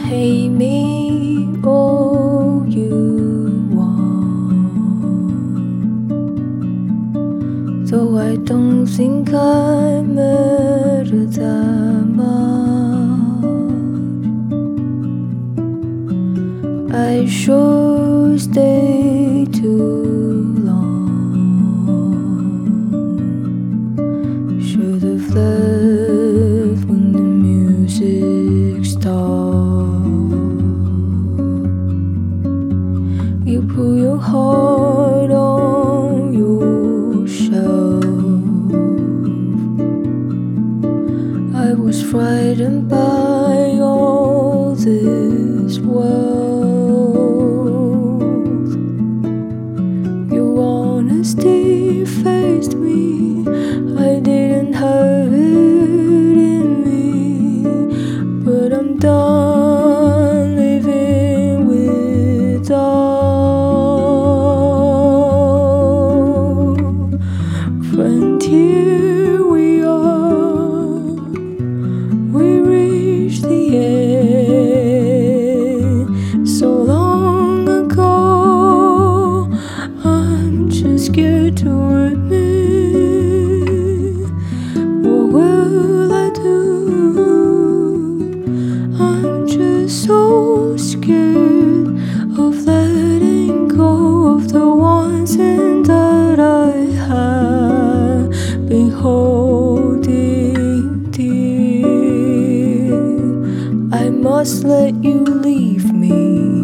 Pay me all you want, though I don't think I matter that much. I sure stay too long. Should have left when the music stopped. You put your heart on your shelf. I was frightened by all this wealth. Your honesty faced me. I didn't have it in me, but I'm done living without. Friend, here we are. We reached the end so long ago. I'm just scared to admit, what will I do? I'm just so scared of letting go of the ones in that I have been holding dear. I must let you leave me.